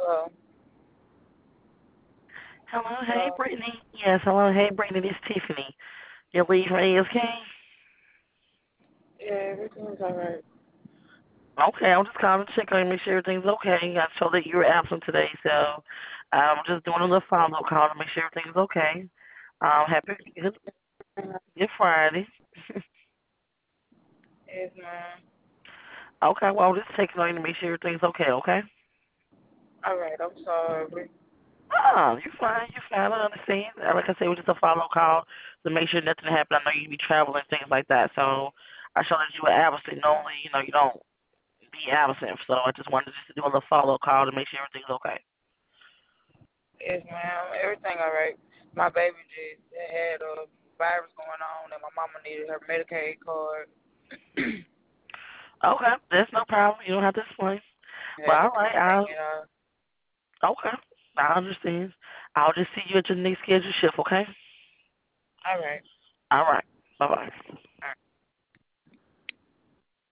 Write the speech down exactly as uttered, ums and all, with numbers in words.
Hello. Hello, hey Hello. Brittany. Yes, hello, hey Brittany. This is Tiffany. Your lead for A F K. Yeah, everything's alright. Okay, I'm just calling to check on you, make sure everything's okay. I saw that you were absent today, so I'm just doing a little follow-up call to make sure everything's okay. Um, happy good, good Friday. Yes, ma'am. Okay, well, I'm just checking on you to make sure everything's okay. Okay. Alright, I'm sorry. Oh, you fine, you fine. I understand. Uh, Like I said, it was just a follow-up call to make sure nothing happened. I know you be traveling things like that, so I saw that you were absent. Normally, you know, you don't be absent. So I just wanted just to do a little follow up call to make sure everything's okay. Yes, ma'am. Everything alright. My baby just had a virus going on, and my mama needed her Medicaid card. Okay, that's no problem. You don't have to explain. But Had to all come right, bring I'll it up. okay. I understand. I'll just see you at your next scheduled shift. Okay. Alright. All right. Bye bye.